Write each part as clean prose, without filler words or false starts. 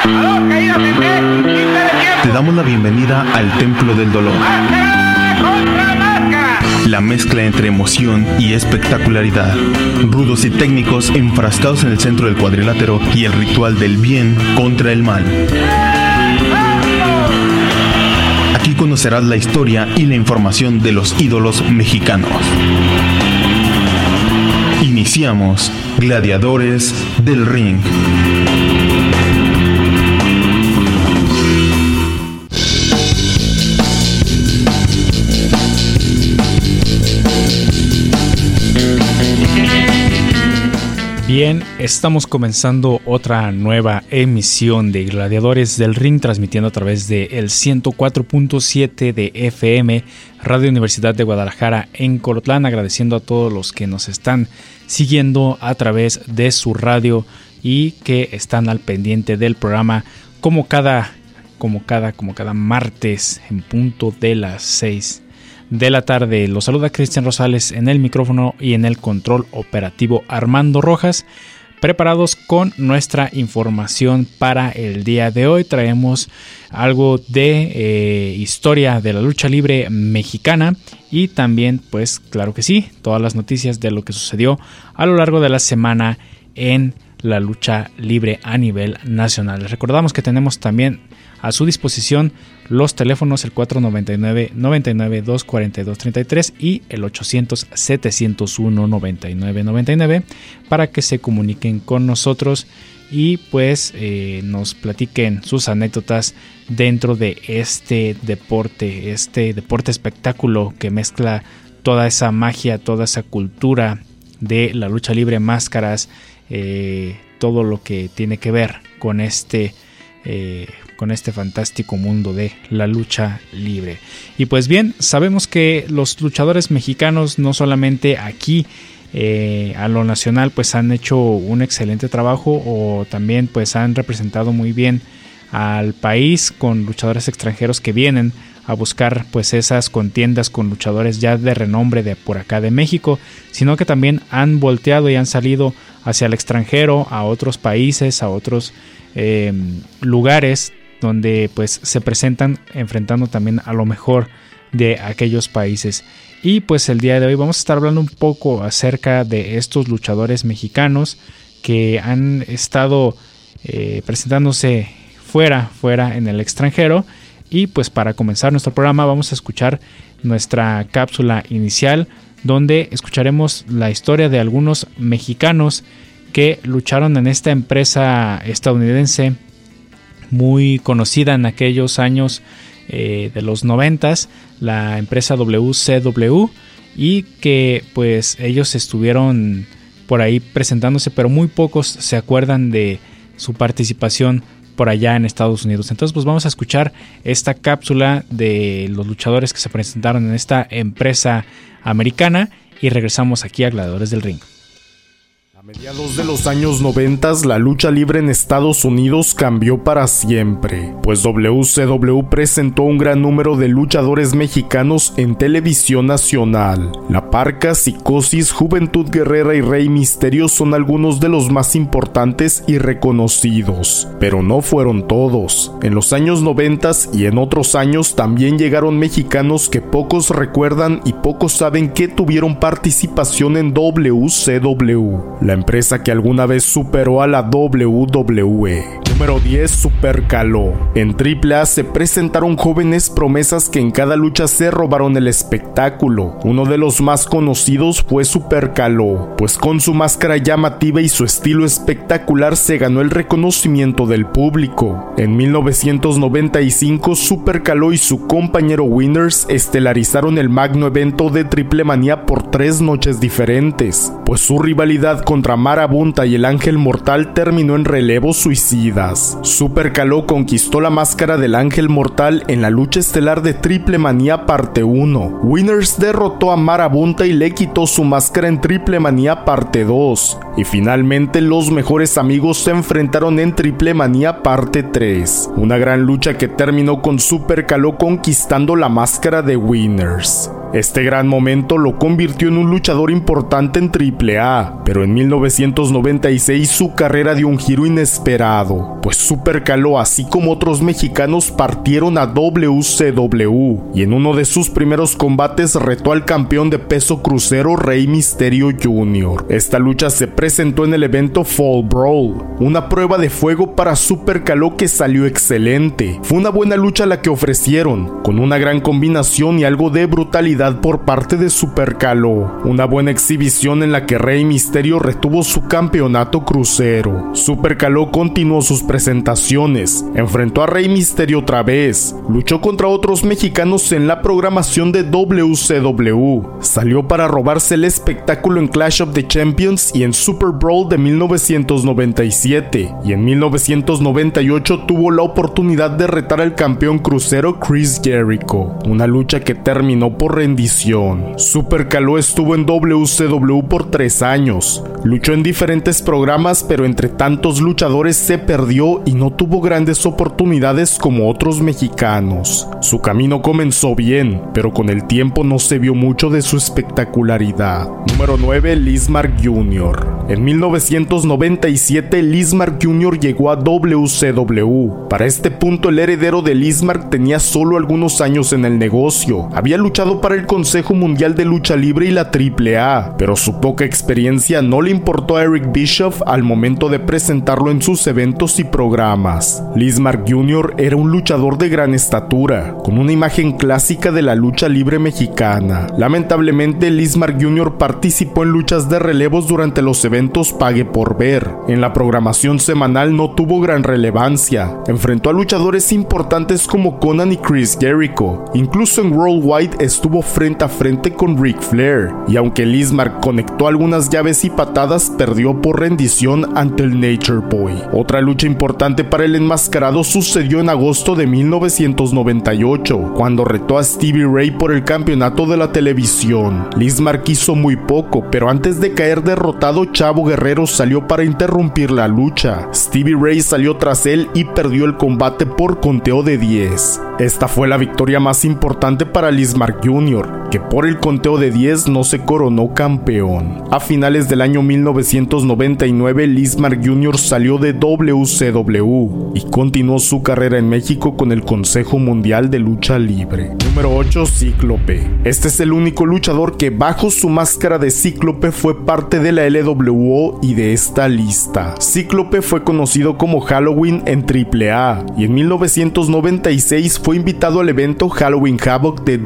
Te damos la bienvenida al Templo del Dolor. La mezcla entre emoción y espectacularidad. Rudos y técnicos enfrascados en el centro del cuadrilátero y el ritual del bien contra el mal. Aquí conocerás la historia y la información de los ídolos mexicanos. Iniciamos Gladiadores del Ring. Bien, estamos comenzando otra nueva emisión de Gladiadores del Ring, transmitiendo a través de el 104.7 de FM, Radio Universidad de Guadalajara en Colotlán, agradeciendo a todos los que nos están siguiendo a través de su radio y que están al pendiente del programa como cada martes en punto de las 6 de la tarde. Los saluda Cristian Rosales en el micrófono y en el control operativo Armando Rojas, preparados con nuestra información para el día de hoy. Traemos algo de historia de la lucha libre mexicana y también, pues claro que sí, todas las noticias de lo que sucedió a lo largo de la semana en la lucha libre a nivel nacional. Les recordamos que tenemos también a su disposición los teléfonos el 499-99-242-33 y el 800-701-9999 para que se comuniquen con nosotros y pues nos platiquen sus anécdotas dentro de este deporte espectáculo que mezcla toda esa magia, toda esa cultura de la lucha libre, máscaras, todo lo que tiene que ver con este fantástico mundo de la lucha libre. Y pues bien, sabemos que los luchadores mexicanos, no solamente aquí a lo nacional, pues han hecho un excelente trabajo, o también pues han representado muy bien al país con luchadores extranjeros que vienen a buscar pues esas contiendas con luchadores ya de renombre de por acá de México, sino que también han volteado y han salido hacia el extranjero, a otros países, a otros lugares donde pues se presentan enfrentando también a lo mejor de aquellos países. Y pues el día de hoy vamos a estar hablando un poco acerca de estos luchadores mexicanos que han estado presentándose fuera en el extranjero. Y pues para comenzar nuestro programa vamos a escuchar nuestra cápsula inicial, donde escucharemos la historia de algunos mexicanos que lucharon en esta empresa estadounidense muy conocida en aquellos años de los 90s, la empresa WCW, y que pues ellos estuvieron por ahí presentándose, pero muy pocos se acuerdan de su participación por allá en Estados Unidos. Entonces pues vamos a escuchar esta cápsula de los luchadores que se presentaron en esta empresa americana y regresamos aquí a Gladiadores del Ring. A mediados de los años 90, la lucha libre en Estados Unidos cambió para siempre, pues WCW presentó un gran número de luchadores mexicanos en televisión nacional. La Parca, Psicosis, Juventud Guerrera y Rey Misterio son algunos de los más importantes y reconocidos, pero no fueron todos. En los años 90 y en otros años también llegaron mexicanos que pocos recuerdan y pocos saben que tuvieron participación en WCW, la empresa que alguna vez superó a la WWE. Número 10, Super Caló. En AAA se presentaron jóvenes promesas que en cada lucha se robaron el espectáculo. Uno de los más conocidos fue Super Caló, pues con su máscara llamativa y su estilo espectacular se ganó el reconocimiento del público. En 1995, Super Caló y su compañero Winners estelarizaron el magno evento de Triple Manía por 3 noches diferentes, pues su rivalidad contra Marabunta y el Ángel Mortal terminó en relevos suicidas. Super Caló conquistó la máscara del Ángel Mortal en la lucha estelar de Triple Manía parte 1. Winners derrotó a Marabunta y le quitó su máscara en Triple Manía parte 2. Y finalmente los mejores amigos se enfrentaron en Triple Manía parte 3. Una gran lucha que terminó con Super Caló conquistando la máscara de Winners. Este gran momento lo convirtió en un luchador importante en AAA, pero en 1996 su carrera dio un giro inesperado, pues Super Caló, así como otros mexicanos, partieron a WCW, y en uno de sus primeros combates retó al campeón de peso crucero Rey Mysterio Jr. Esta lucha se presentó en el evento Fall Brawl, una prueba de fuego para Super Caló que salió excelente. Fue una buena lucha la que ofrecieron, con una gran combinación y algo de brutalidad por parte de Super Caló. Una buena exhibición en la que Rey Mysterio retuvo su campeonato crucero. Super Caló continuó sus presentaciones, enfrentó a Rey Mysterio otra vez, luchó contra otros mexicanos en la programación de WCW, salió para robarse el espectáculo en Clash of the Champions y en Super Brawl de 1997, y en 1998 tuvo la oportunidad de retar al campeón crucero Chris Jericho, una lucha que terminó por rendición. Super Caló estuvo en WCW por 3 años, luchó en diferentes programas, pero entre tantos luchadores se perdió y no tuvo grandes oportunidades como otros mexicanos. Su camino comenzó bien, pero con el tiempo no se vio mucho de su espectacularidad. Número 9. Lizmark Jr. En 1997, Lizmark Jr. llegó a WCW. Para este punto, el heredero de Lizmark tenía solo algunos años en el negocio. Había luchado para el Consejo Mundial de Lucha Libre y la AAA, pero su poca experiencia no le importó a Eric Bischoff al momento de presentarlo en sus eventos y programas. Lizmark Jr. era un luchador de gran estatura, con una imagen clásica de la lucha libre mexicana. Lamentablemente, Lizmark Jr. participó en luchas de relevos durante los eventos Pague por Ver. En la programación semanal no tuvo gran relevancia. Enfrentó a luchadores importantes como Conan y Chris Jericho. Incluso en Worldwide estuvo frente a frente con Ric Flair. Y aunque Lizmark conectó algunas llaves y patadas, perdió por rendición ante el Nature Boy. Otra lucha importante para el enmascarado sucedió en agosto de 1998, cuando retó a Stevie Ray por el campeonato de la televisión. Lizmark hizo muy poco, pero antes de caer derrotado, Chavo Guerrero salió para interrumpir la lucha. Stevie Ray salió tras él y perdió el combate por conteo de 10. Esta fue la victoria más importante para Lizmark Jr., que por el conteo de 10 no se coronó campeón. A finales del año 1999, Lizmark Jr. salió de WCW y continuó su carrera en México con el Consejo Mundial de Lucha Libre. Número 8. Cíclope. Este es el único luchador que bajo su máscara de Cíclope fue parte de la LWO y de esta lista. Cíclope fue conocido como Halloween en AAA y en 1996 fue invitado al evento Halloween Havoc de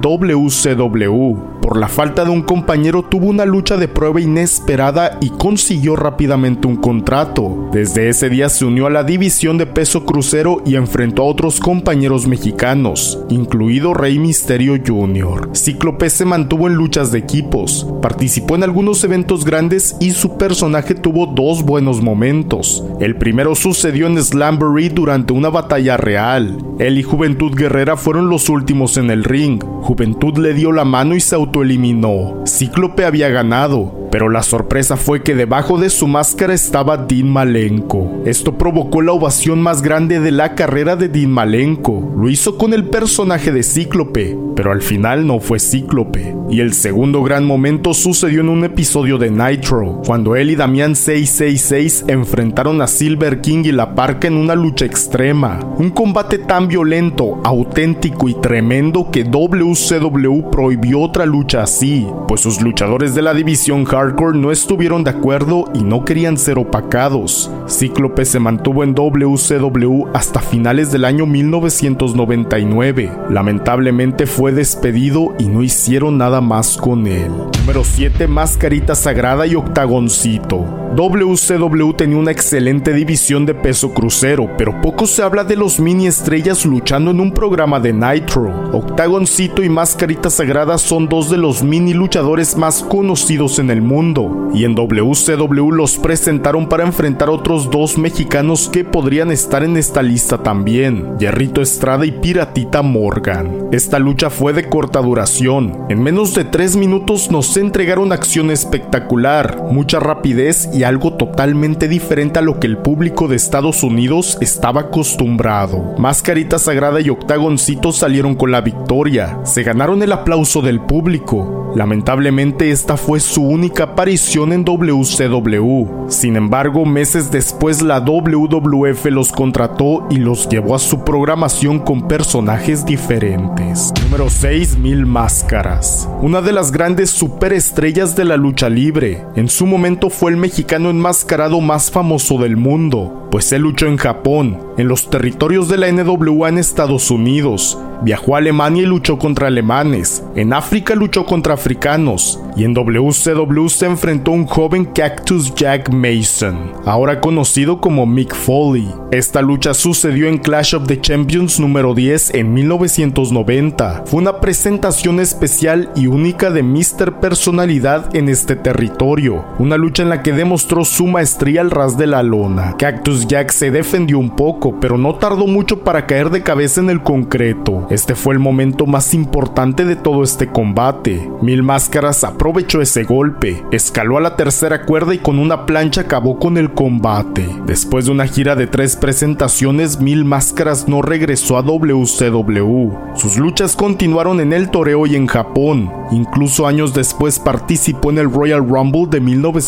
WCW. Por la falta de un compañero tuvo una lucha de prueba inesperada y consiguió rápidamente un contrato. Desde ese día se unió a la división de peso crucero y enfrentó a otros compañeros mexicanos, incluido Rey Mysterio Jr. Cíclope se mantuvo en luchas de equipos, participó en algunos eventos grandes y su personaje tuvo 2 buenos momentos. El primero sucedió en Slamboree durante una batalla real. Él y Juventud Guerrera fueron los últimos en el ring. Juventud le dio la mano y se autoeliminó. Cíclope había ganado, pero la sorpresa fue que debajo de su máscara estaba Dean Malenko. Esto provocó la ovación más grande de la carrera de Dean Malenko. Lo hizo con el personaje de Cíclope, pero al final no fue Cíclope. Y el segundo gran momento sucedió en un episodio de Nitro, cuando él y Damián 666 enfrentaron a Silver King y La Parca en una lucha extrema. Un combate tan violento, auténtico y tremendo que WCW prohibió otra lucha así, pues sus luchadores de la división Hardcore no estuvieron de acuerdo y no querían ser opacados. Cíclope se mantuvo en WCW hasta finales del año 1999. Lamentablemente fue despedido y no hicieron nada más con él. Número 7. Mascarita Sagrada y Octagoncito. WCW tenía una excelente división de peso crucero, pero poco se habla de los mini estrellas luchando en un programa de Nitro. Octagoncito y Mascarita Sagrada son 2 de los mini luchadores más conocidos en el mundo. mundo, y en WCW los presentaron para enfrentar a otros dos mexicanos que podrían estar en esta lista también, Hierrito Estrada y Piratita Morgan. Esta lucha fue de corta duración. En menos de 3 minutos nos entregaron acción espectacular, mucha rapidez y algo totalmente diferente a lo que el público de Estados Unidos estaba acostumbrado. Mascarita Sagrada y Octagoncito salieron con la victoria, se ganaron el aplauso del público. Lamentablemente esta fue su única aparición en WCW. Sin embargo, meses después la WWF los contrató y los llevó a su programación con personajes diferentes. Número 6. Mil Máscaras. Una de las grandes superestrellas de la lucha libre. En su momento fue el mexicano enmascarado más famoso del mundo, pues él luchó en Japón, en los territorios de la NWA en Estados Unidos, viajó a Alemania y luchó contra alemanes, en África luchó contra africanos, y en WCW se enfrentó a un joven Cactus Jack Mason, ahora conocido como Mick Foley. Esta lucha sucedió en Clash of the Champions número 10 en 1990. Fue una presentación especial y única de Mr. Personalidad en este territorio, una lucha en la que demostró su maestría al ras de la lona. Cactus Jack se defendió un poco, pero no tardó mucho para caer de cabeza en el concreto. Este fue el momento más importante de todo este combate. Mil Máscaras aprovechó ese golpe, escaló a la tercera cuerda y con una plancha acabó con el combate. Después de una gira de 3 presentaciones, Mil Máscaras no regresó a WCW. Sus luchas continuaron en el toreo y en Japón. Incluso años después participó en el Royal Rumble de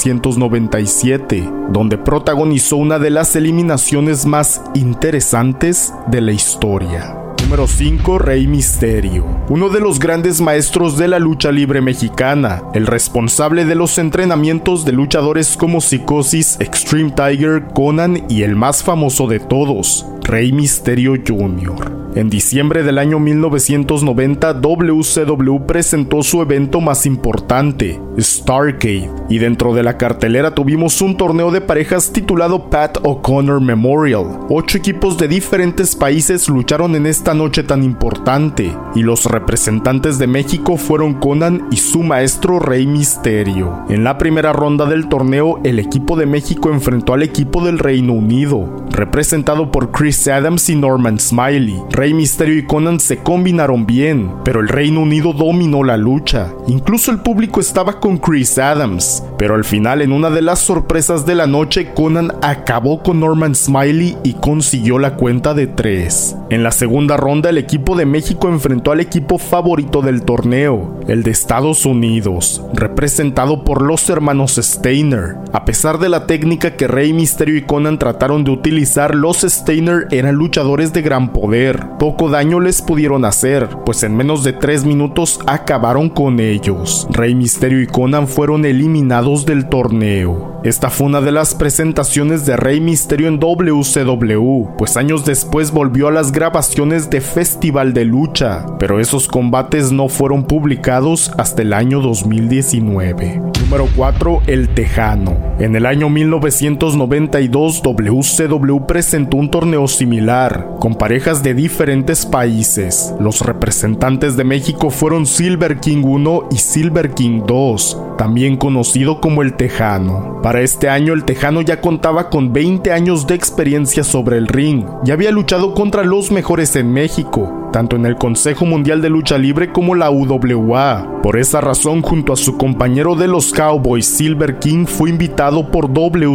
1997, donde protagonizó una de las eliminaciones más interesantes de la historia. Número 5. Rey Misterio. Uno de los grandes maestros de la lucha libre mexicana, el responsable de los entrenamientos de luchadores como Psicosis, Extreme Tiger, Conan y el más famoso de todos, Rey Misterio Jr. En diciembre del año 1990, WCW presentó su evento más importante, Starrcade, y dentro de la cartelera tuvimos un torneo de parejas titulado Pat O'Connor Memorial. 8 equipos de diferentes países lucharon en esta noche tan importante, y los representantes de México fueron Conan y su maestro Rey Misterio. En la primera ronda del torneo, el equipo de México enfrentó al equipo del Reino Unido, representado por Chris Adams y Norman Smiley. Rey Misterio y Conan se combinaron bien, pero el Reino Unido dominó la lucha. Incluso el público estaba con Chris Adams, pero al final, en una de las sorpresas de la noche, Conan acabó con Norman Smiley y consiguió la cuenta de 3. En la segunda ronda, el equipo de México enfrentó al equipo favorito del torneo, el de Estados Unidos, representado por los hermanos Steiner. A pesar de la técnica que Rey Misterio y Conan trataron de utilizar, los Steiner eran luchadores de gran poder. Poco daño les pudieron hacer, pues en menos de 3 minutos acabaron con ellos. Rey Misterio y Conan fueron eliminados del torneo. Esta fue una de las presentaciones de Rey Misterio en WCW, pues años después volvió a las grabaciones de Festival de Lucha, pero esos combates no fueron publicados hasta el año 2019. Número 4. El Tejano. En el año 1992, WCW presentó un torneo similar, con parejas de diferentes países. Los representantes de México fueron Silver King 1 y Silver King 2, también conocido como El Tejano. Para este año, El Tejano ya contaba con 20 años de experiencia sobre el ring. Ya había luchado contra los mejores en México, tanto en el Consejo Mundial de Lucha Libre como la UWA. Por esa razón, junto a su compañero de los Cowboys, Silver King, fue invitado por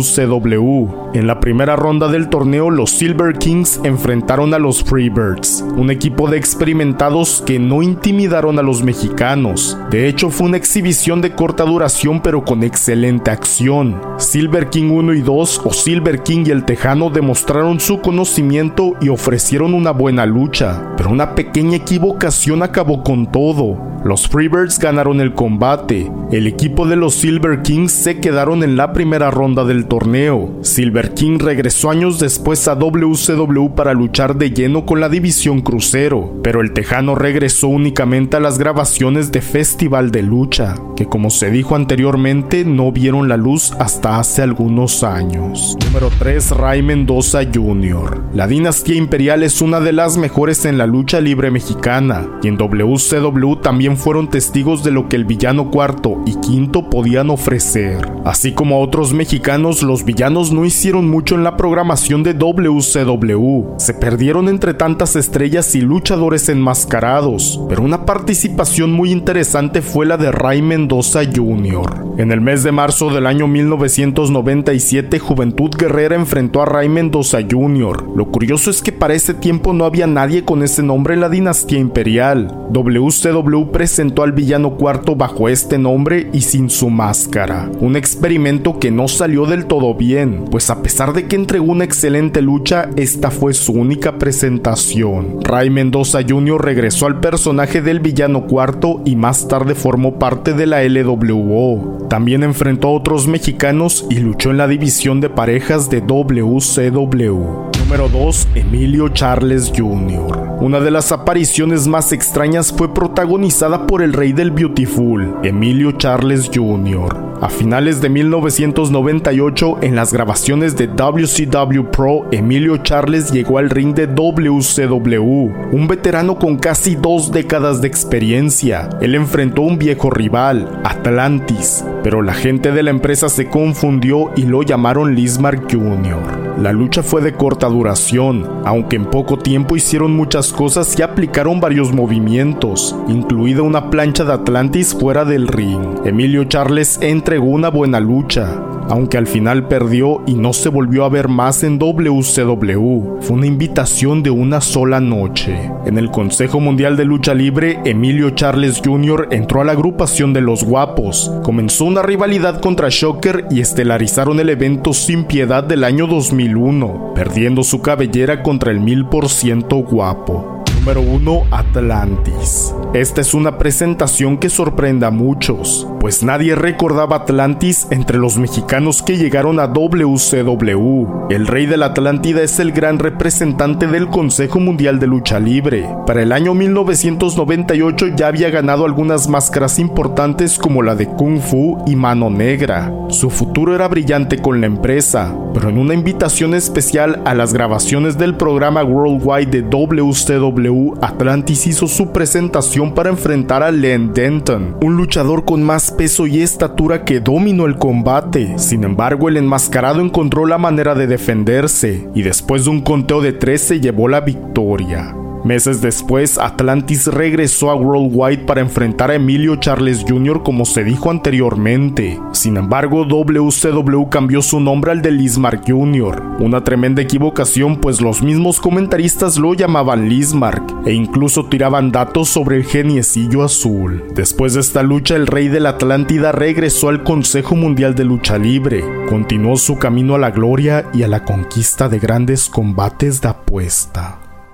WCW. En la primera ronda del torneo, los Silver Kings enfrentaron a los Freebirds, un equipo de experimentados que no intimidaron a los mexicanos. De hecho, fue una exhibición de corta duración pero con excelente acción. Silver King 1 y 2, o Silver King y El Tejano, demostraron su conocimiento y ofrecieron una buena lucha, pero una pequeña equivocación acabó con todo. Los Freebirds ganaron el combate. El equipo de los Silver Kings se quedaron en la primera ronda del torneo. Silver King regresó años después a WCW para luchar de lleno con la división crucero, pero El Tejano regresó únicamente a las grabaciones de Festival de Lucha, que como se dijo anteriormente, no vieron la luz hasta hace algunos años. Número 3. Ray Mendoza Jr. La dinastía imperial es una de las mejores en la lucha lucha libre mexicana, y en WCW también fueron testigos de lo que el villano cuarto y quinto podían ofrecer. Así como a otros mexicanos, los villanos no hicieron mucho en la programación de WCW. Se perdieron entre tantas estrellas y luchadores enmascarados, pero una participación muy interesante fue la de Ray Mendoza Jr. En el mes de marzo del año 1997, Juventud Guerrera enfrentó a Ray Mendoza Jr. Lo curioso es que para ese tiempo no había nadie con ese nombre en la dinastía imperial. WCW presentó al villano cuarto bajo este nombre y sin su máscara. Un experimento que no salió del todo bien, pues a pesar de que entregó una excelente lucha, esta fue su única presentación. Ray Mendoza Jr. regresó al personaje del villano cuarto y más tarde formó parte de la LWO. También enfrentó a otros mexicanos y luchó en la división de parejas de WCW. Número 2. Emilio Charles Jr. Una de las apariciones más extrañas fue protagonizada por el rey del Beautiful, Emilio Charles Jr. A finales de 1998, en las grabaciones de WCW Pro, Emilio Charles llegó al ring de WCW, un veterano con casi 2 décadas de experiencia. Él enfrentó a un viejo rival, Atlantis, pero la gente de la empresa se confundió y lo llamaron Lizmark Jr. La lucha fue de corta duración, aunque en poco tiempo hicieron muchas cosas y aplicaron varios movimientos, incluida una plancha de Atlantis fuera del ring. Emilio Charles entregó una buena lucha, aunque al final perdió y no se volvió a ver más en WCW. Fue una invitación de una sola noche. En el Consejo Mundial de Lucha Libre, Emilio Charles Jr. entró a la agrupación de Los Guapos. Comenzó una rivalidad contra Shocker y estelarizaron el evento Sin Piedad del año 2001, perdiendo su cabellera contra el 1000% guapo. Número 1. Atlantis. Esta es una presentación que sorprende a muchos, pues nadie recordaba Atlantis entre los mexicanos que llegaron a WCW. El rey de la Atlántida es el gran representante del Consejo Mundial de Lucha Libre. Para el año 1998 ya había ganado algunas máscaras importantes como la de Kung Fu y Mano Negra. Su futuro era brillante con la empresa, pero en una invitación especial a las grabaciones del programa Worldwide de WCW, Atlantis hizo su presentación para enfrentar a Len Denton, un luchador con más peso y estatura que dominó el combate. Sin embargo, el enmascarado encontró la manera de defenderse y después de un conteo de 3 se llevó la victoria. Meses después, Atlantis regresó a Worldwide para enfrentar a Emilio Charles Jr. como se dijo anteriormente. Sin embargo, WCW cambió su nombre al de Lizmark Jr. Una tremenda equivocación, pues los mismos comentaristas lo llamaban Lizmark e incluso tiraban datos sobre el geniecillo azul. Después de esta lucha, el rey de la Atlántida regresó al Consejo Mundial de Lucha Libre. Continuó su camino a la gloria y a la conquista de grandes combates de apuesta.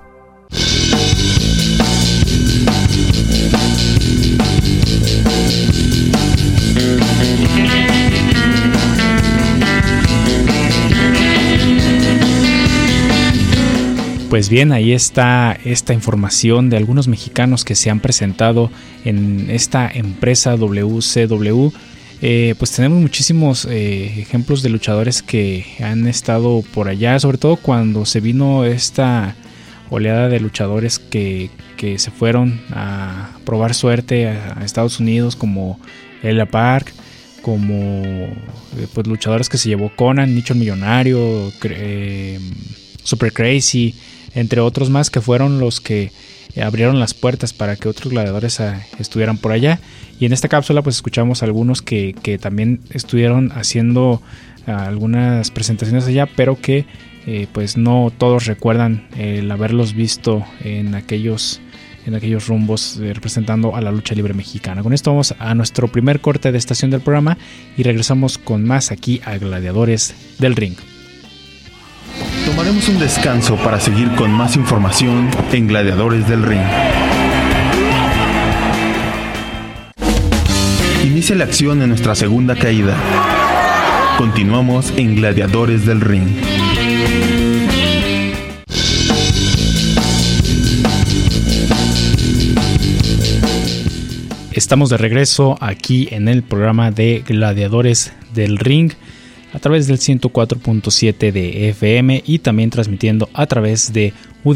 Pues bien, ahí está esta información de algunos mexicanos que se han presentado en esta empresa WCW. Pues tenemos muchísimos ejemplos de luchadores que han estado por allá, sobre todo cuando se vino esta oleada de luchadores que se fueron a probar suerte a Estados Unidos, como Ella Park, como pues luchadores que se llevó Conan, Nicho el Millonario, Super Crazy, entre otros más, que fueron los que abrieron las puertas para que otros gladiadores estuvieran por allá. Y en esta cápsula pues escuchamos algunos que también estuvieron haciendo algunas presentaciones allá, pero que pues no todos recuerdan el haberlos visto en aquellos rumbos representando a la lucha libre mexicana. Con esto vamos a nuestro primer corte de estación del programa y regresamos con más aquí a Gladiadores del Ring. Tomaremos un descanso para seguir con más información en Gladiadores del Ring. Inicia la acción en nuestra segunda caída. Continuamos en Gladiadores del Ring. Estamos de regreso aquí en el programa de Gladiadores del Ring. a través del 104.7 de FM y también transmitiendo a través de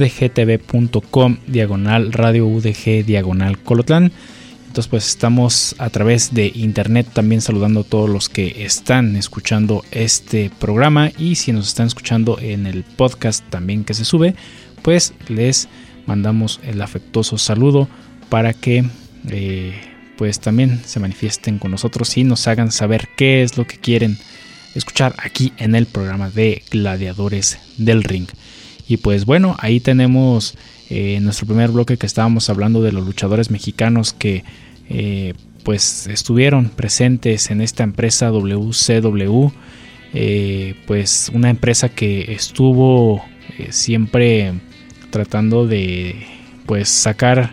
udgtv.com/radio UDG/Colotlán. Entonces pues estamos a través de internet también saludando a todos los que están escuchando este programa, y si nos están escuchando en el podcast también que se sube, pues les mandamos el afectuoso saludo para que pues también se manifiesten con nosotros y nos hagan saber qué es lo que quieren escuchar aquí en el programa de Gladiadores del Ring. Y pues bueno, ahí tenemos nuestro primer bloque, que estábamos hablando de los luchadores mexicanos que pues estuvieron presentes en esta empresa WCW, pues una empresa que estuvo siempre tratando de pues sacar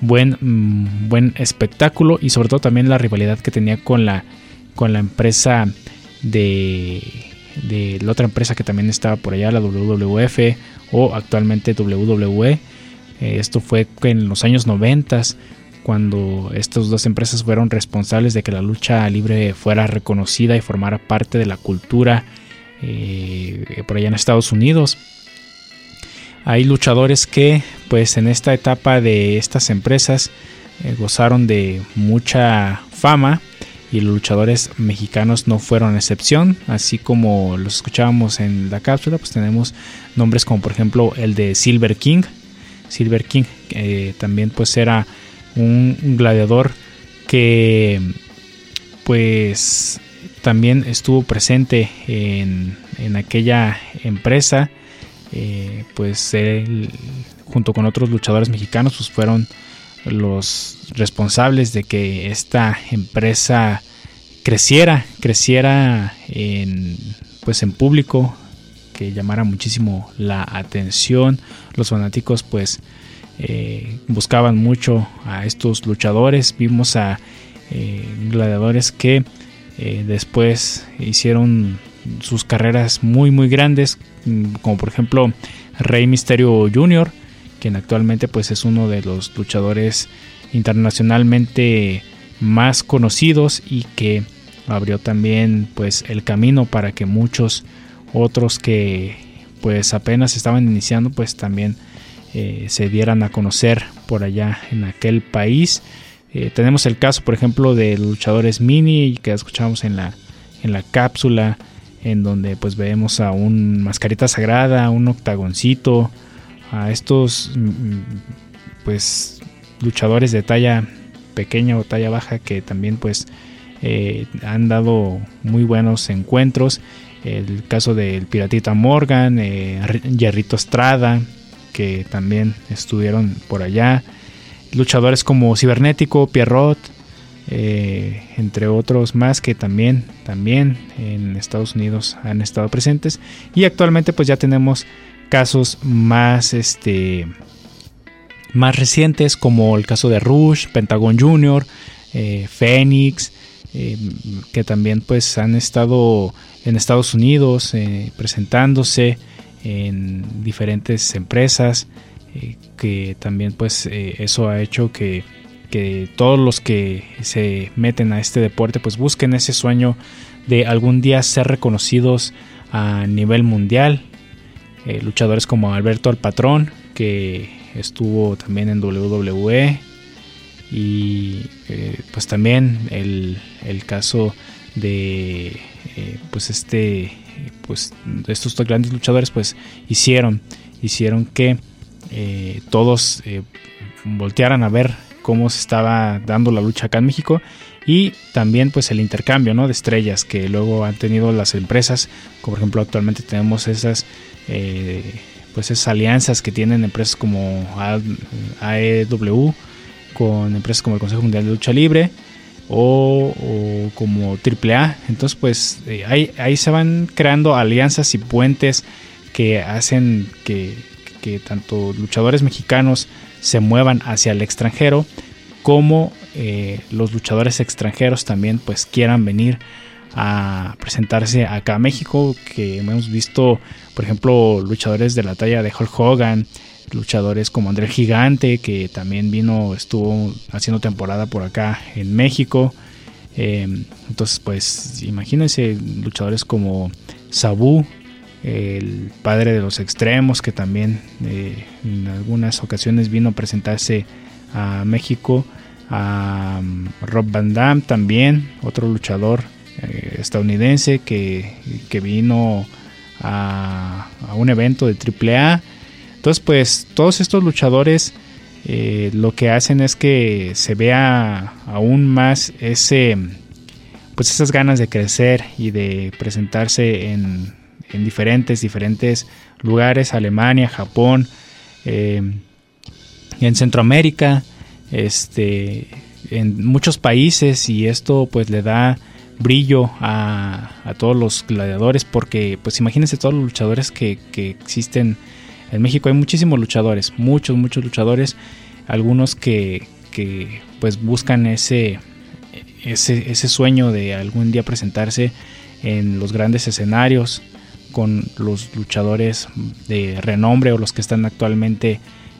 buen espectáculo, y sobre todo también la rivalidad que tenía con la empresa de la otra empresa que también estaba por allá, la WWF o actualmente WWE. Esto fue en los años 90, cuando estas dos empresas fueron responsables de que la lucha libre fuera reconocida y formara parte de la cultura por allá en Estados Unidos. Hay luchadores que pues en esta etapa de estas empresas gozaron de mucha fama, y los luchadores mexicanos no fueron excepción. Así como los escuchábamos en la cápsula, pues tenemos nombres como por ejemplo el de Silver King, también pues era un gladiador que pues también estuvo presente en aquella empresa. Pues él, junto con otros luchadores mexicanos, pues fueron los responsables de que esta empresa creciera en público, que llamara muchísimo la atención. Los fanáticos pues buscaban mucho a estos luchadores. Vimos a gladiadores que después hicieron sus carreras muy muy grandes, como por ejemplo Rey Mysterio Jr., quien actualmente pues es uno de los luchadores internacionalmente más conocidos, y que abrió también pues el camino para que muchos otros que pues apenas estaban iniciando pues también se dieran a conocer por allá en aquel país. Tenemos el caso por ejemplo de los luchadores mini, que escuchamos en la cápsula, en donde pues vemos a un Mascarita Sagrada, un Octagoncito, a estos pues luchadores de talla pequeña o talla baja, que también pues han dado muy buenos encuentros. El caso del Piratita Morgan, Hierrito Estrada, que también estuvieron por allá. Luchadores como Cibernético, Pierrot, entre otros más, que también en Estados Unidos han estado presentes. Y actualmente pues ya tenemos casos más recientes, como el caso de Rush, Pentagon Jr., Fénix, que también pues han estado en Estados Unidos presentándose en diferentes empresas, que también pues eso ha hecho que todos los que se meten a este deporte pues busquen ese sueño de algún día ser reconocidos a nivel mundial. Luchadores como Alberto El Patrón, que estuvo también en WWE, y pues también el caso de estos grandes luchadores pues hicieron que todos voltearan a ver cómo se estaba dando la lucha acá en México, y también pues el intercambio, ¿no?, de estrellas que luego han tenido las empresas, como por ejemplo actualmente tenemos esas alianzas que tienen empresas como AEW con empresas como el Consejo Mundial de Lucha Libre o como AAA. Entonces pues ahí se van creando alianzas y puentes que hacen que tanto luchadores mexicanos se muevan hacia el extranjero, como los luchadores extranjeros también pues quieran venir a presentarse acá a México, que hemos visto por ejemplo luchadores de la talla de Hulk Hogan, luchadores como André el Gigante, que también estuvo haciendo temporada por acá en México, Entonces pues imagínense luchadores como Sabu, el padre de los extremos, que también en algunas ocasiones vino a presentarse a México, a Rob Van Dam también, otro luchador estadounidense que vino a un evento de AAA. Entonces pues todos estos luchadores lo que hacen es que se vea aún más esas ganas de crecer y de presentarse en diferentes lugares, Alemania, Japón, en Centroamérica, en muchos países, y esto pues le da brillo a todos los gladiadores, porque pues imagínense todos los luchadores que existen en México. Hay muchísimos luchadores, muchos luchadores, algunos que pues buscan ese sueño de algún día presentarse en los grandes escenarios con los luchadores de renombre o los que están actualmente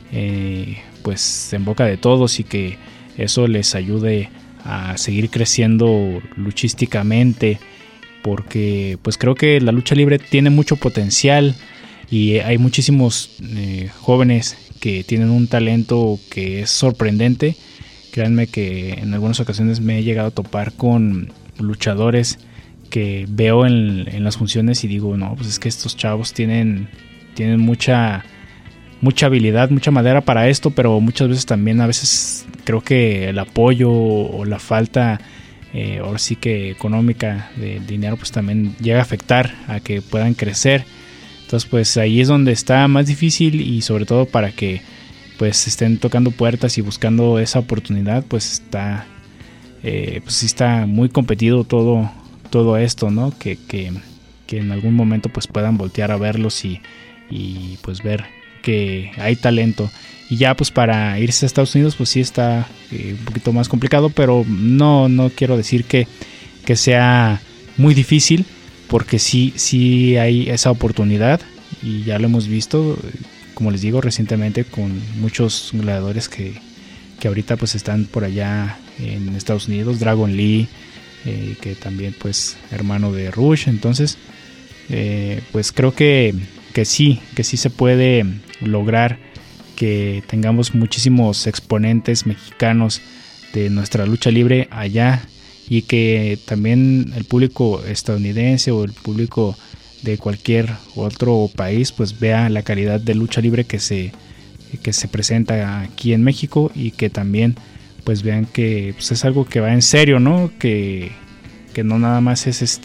pues en boca de todos, y que eso les ayude a seguir creciendo luchísticamente, porque pues creo que la lucha libre tiene mucho potencial y hay muchísimos jóvenes que tienen un talento que es sorprendente. Créanme que en algunas ocasiones me he llegado a topar con luchadores que veo en las funciones y digo, no, pues es que estos chavos tienen mucha habilidad, mucha madera para esto, pero muchas veces también creo que el apoyo o la falta ahora sí que económica de dinero pues también llega a afectar a que puedan crecer. Entonces pues ahí es donde está más difícil, y sobre todo para que pues estén tocando puertas y buscando esa oportunidad, pues está pues sí está muy competido todo esto, ¿no? Que en algún momento pues puedan voltear a verlos y pues ver que hay talento. Y ya pues para irse a Estados Unidos pues sí está un poquito más complicado, pero no quiero decir que sea muy difícil, porque sí hay esa oportunidad, y ya lo hemos visto, como les digo, recientemente con muchos gladiadores que ahorita pues están por allá en Estados Unidos. Dragon Lee, que también pues hermano de Rush. Entonces pues creo que sí se puede lograr que tengamos muchísimos exponentes mexicanos de nuestra lucha libre allá, y que también el público estadounidense o el público de cualquier otro país pues vea la calidad de lucha libre que se presenta aquí en México, y que también pues vean que pues es algo que va en serio, ¿no? Que no nada más es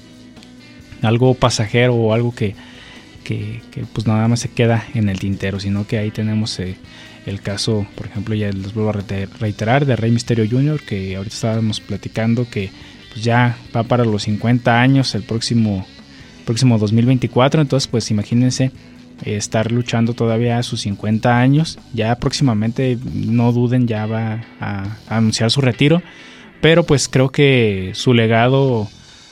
algo pasajero o algo que pues nada más se queda en el tintero, sino que ahí tenemos el caso, por ejemplo, ya les vuelvo a reiterar, de Rey Mysterio Jr., que ahorita estábamos platicando que pues ya va para los 50 años el próximo 2024. Entonces pues imagínense estar luchando todavía a sus 50 años. Ya próximamente, no duden, ya va a anunciar su retiro, pero pues creo que su legado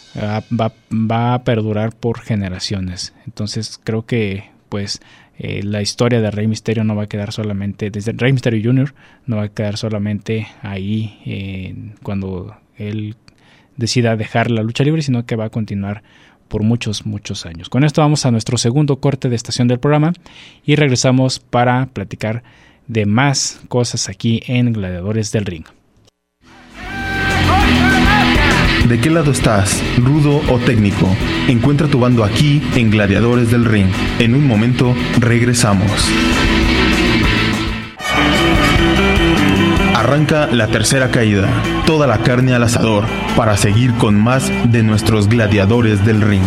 va a perdurar por generaciones. Entonces creo que pues la historia de Rey Mysterio no va a quedar solamente, desde Rey Mysterio Jr. no va a quedar solamente ahí cuando él decida dejar la lucha libre, sino que va a continuar por muchos años. Con esto vamos a nuestro segundo corte de estación del programa y regresamos para platicar de más cosas aquí en Gladiadores del Ring. ¿De qué lado estás? ¿Rudo o técnico? Encuentra tu bando aquí en Gladiadores del Ring. En un momento regresamos. Arranca la tercera caída. Toda la carne al asador para seguir con más de nuestros Gladiadores del Ring.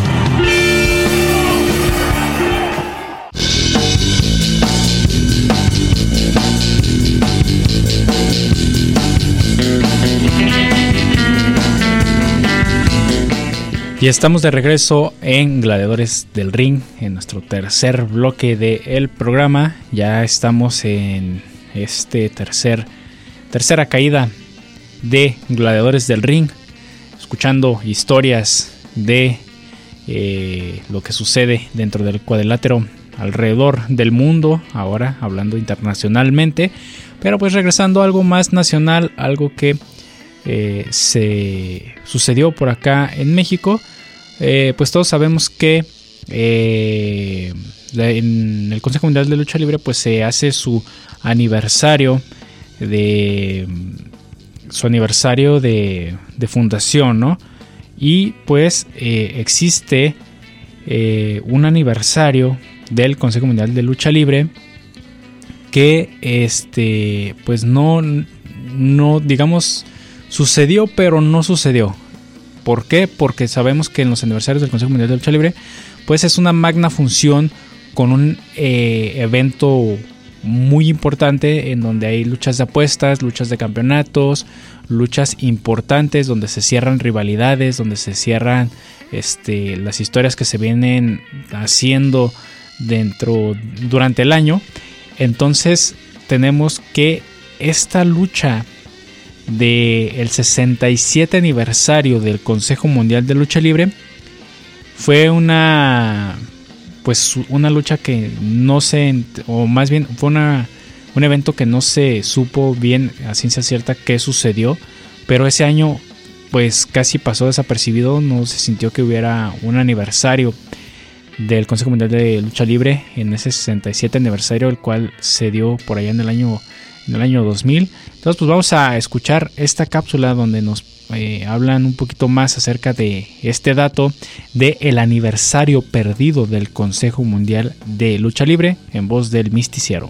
Y estamos de regreso en Gladiadores del Ring, en nuestro tercer bloque del programa. Ya estamos en este tercera caída de Gladiadores del Ring, escuchando historias de lo que sucede dentro del cuadrilátero alrededor del mundo, ahora hablando internacionalmente, pero pues regresando a algo más nacional, algo que se sucedió por acá en México. Pues todos sabemos que en el Consejo Mundial de Lucha Libre pues se hace su aniversario de fundación, ¿no? Y pues existe un aniversario del Consejo Mundial de Lucha Libre que pues no digamos sucedió, pero no sucedió. ¿Por qué? Porque sabemos que en los aniversarios del Consejo Mundial de Lucha Libre pues es una magna función con un evento muy importante en donde hay luchas de apuestas, luchas de campeonatos, luchas importantes donde se cierran rivalidades, donde se cierran las historias que se vienen haciendo durante el año. Entonces tenemos que esta lucha del 67 aniversario del Consejo Mundial de Lucha Libre fue una lucha que no se, o más bien fue un evento que no se supo bien a ciencia cierta qué sucedió, pero ese año pues casi pasó desapercibido, no se sintió que hubiera un aniversario del Consejo Mundial de Lucha Libre en ese 67 aniversario, el cual se dio por allá en el año 2000. Entonces pues vamos a escuchar esta cápsula donde nos hablan un poquito más acerca de este dato de el aniversario perdido del Consejo Mundial de Lucha Libre en voz del Misticiero.